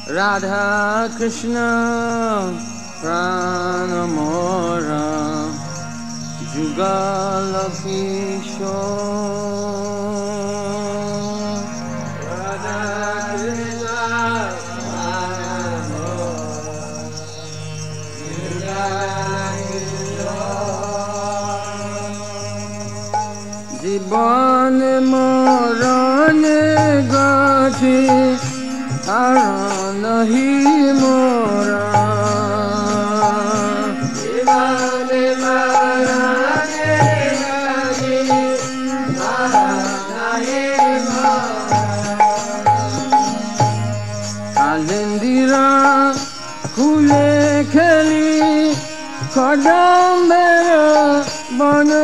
Radha Krishna Prana Mora Jugala Kishore Radha Krishna Prana Mora Jugala Kishore Jibane Morane Gati Aranahi Mora Jivane Marane Gati Aranahi Mora Kalendira Kule Kheli Kadambera Bana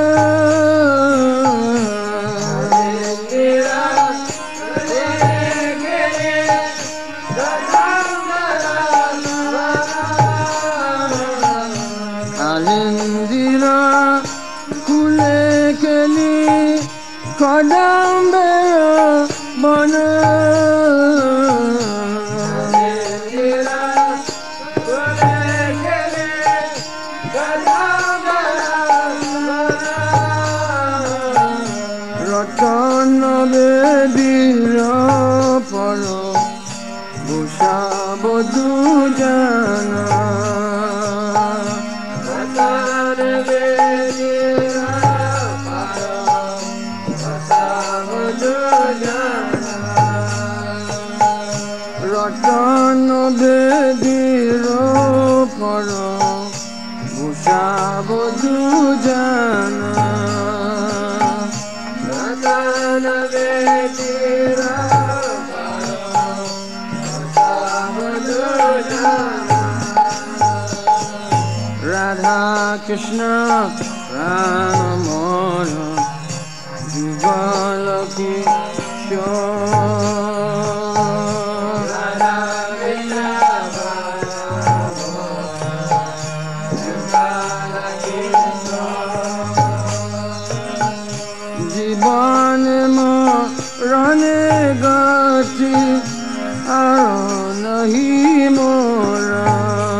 Kadambera Bana Ratana Vedira Paro Bhusha Bodhu Jana Ratana Vedira Ratana Vedira Paro Bhusha Bodhu Jana Ratana Vedira Paro Bhusha Bodhu Jana Radha Krishna Prana Mora Jugala Kishore Rane gati aranahi mora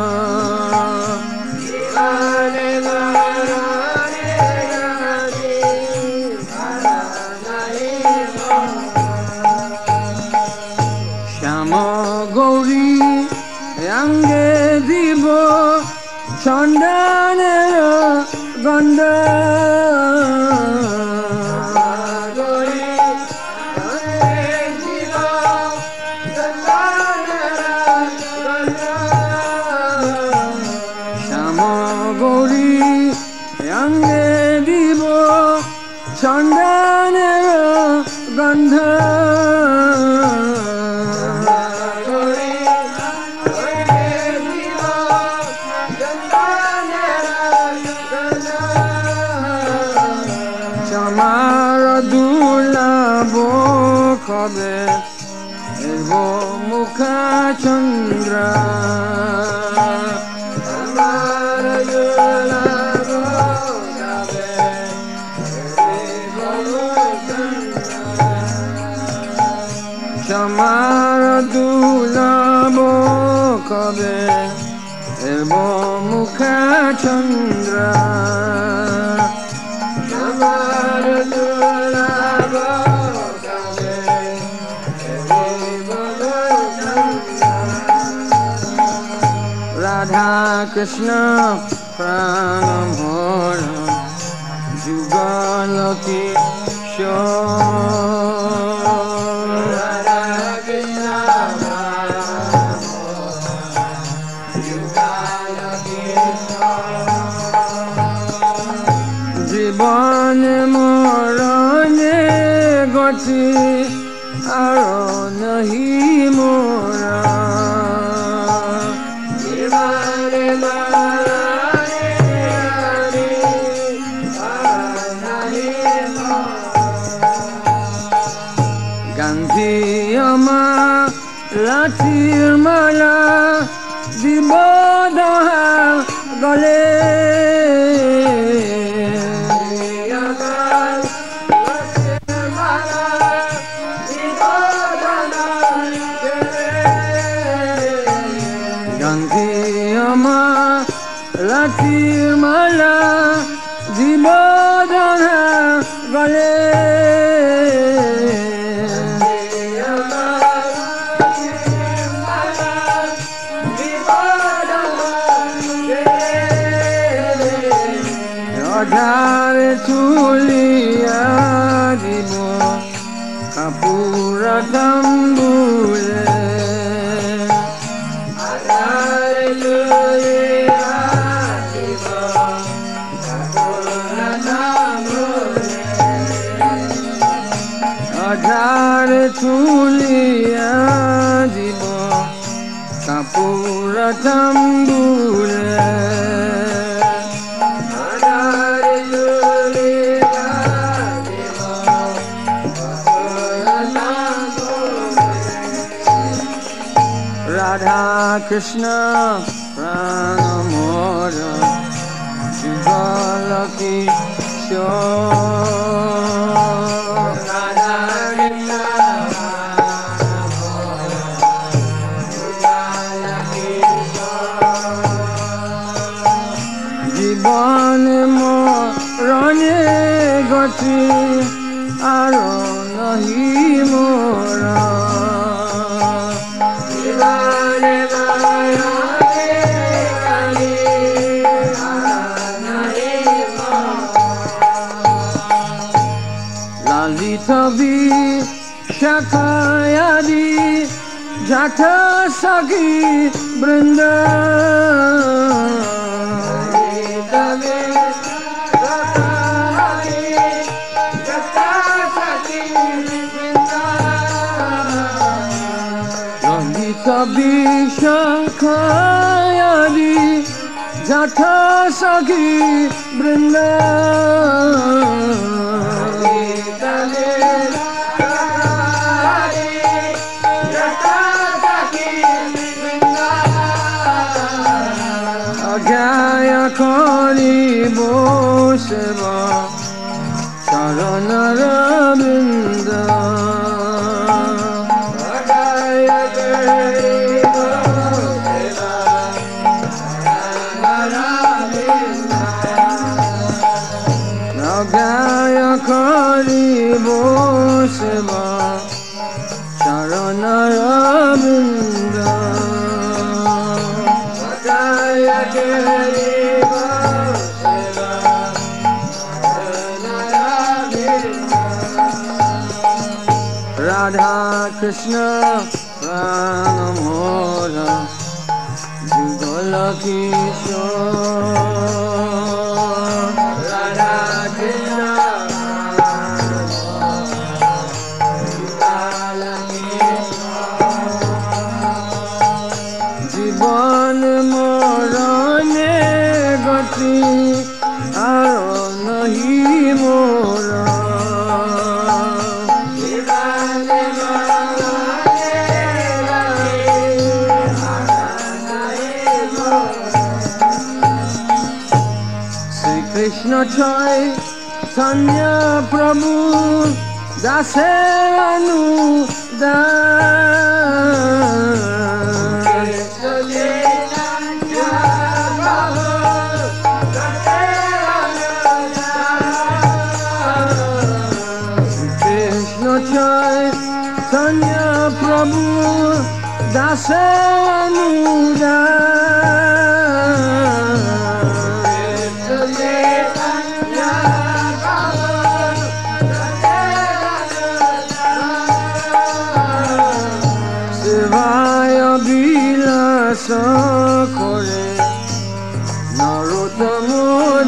Jivane marane gati aranahi mora Shama Gauri Yange Dibo Chandanera Ganda Chandanera Gandha Chamara Dulabo Kabe Evo Mukha Chandra Chamara Dulabo Chamara Dulabo Kabe Evo Mukha Chandra Chamara Dulabo Kabe Evo Mukha Chandra Radha Krishna Prana Mora Jugala Kishore Jivane Marane Gati Aranahi Mora Jivane Marane Gati Aranahi Mora Gandhi Ama Latir Mala Dibodaha Gale লাঠির মালা জীবদনা গলে অধার চুলিয়া দিব কাপুর তাম্বুলে অধার চুলিয়া দিব কাপুর তাম্বুলে অধার চুলিয়া দিব Kapoor তাম্বুলে Radha Krishna Prana Mora Jugala Kishore Radha Krishna Jugala Kishore Jiban Morane Gati Aro Nahi Mora Lalitavi Shakayadi Jata Saki Brinda Lalitavi Shakayadi Jata Saki Brinda Lalitavi Shakayadi Jata Saki Brinda Jaya Kali Boseva Charana Rabinda Jaya Kali Boseva Charana Rabinda Jaya Kali Boseva Charana Rabinda Radha Krishna Prana Mora Jugala Kishore Radha Krishna Jugala Kishore Jiban Morane Gati Aro Nahi Mora Krishna Chai Tanya Prabhu Dase Anu Dan Krishna Chaitanya Prabhu Dase Anu Dan Krishna Chaitanya Prabhu Dase Anu Dan Kore Narotamo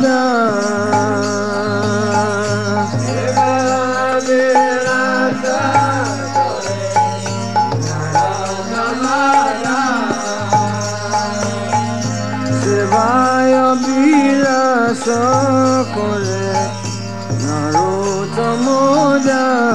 Das Seva Virata Kore Narotamo Das Sevaya Vilasa Kore Narotamo Das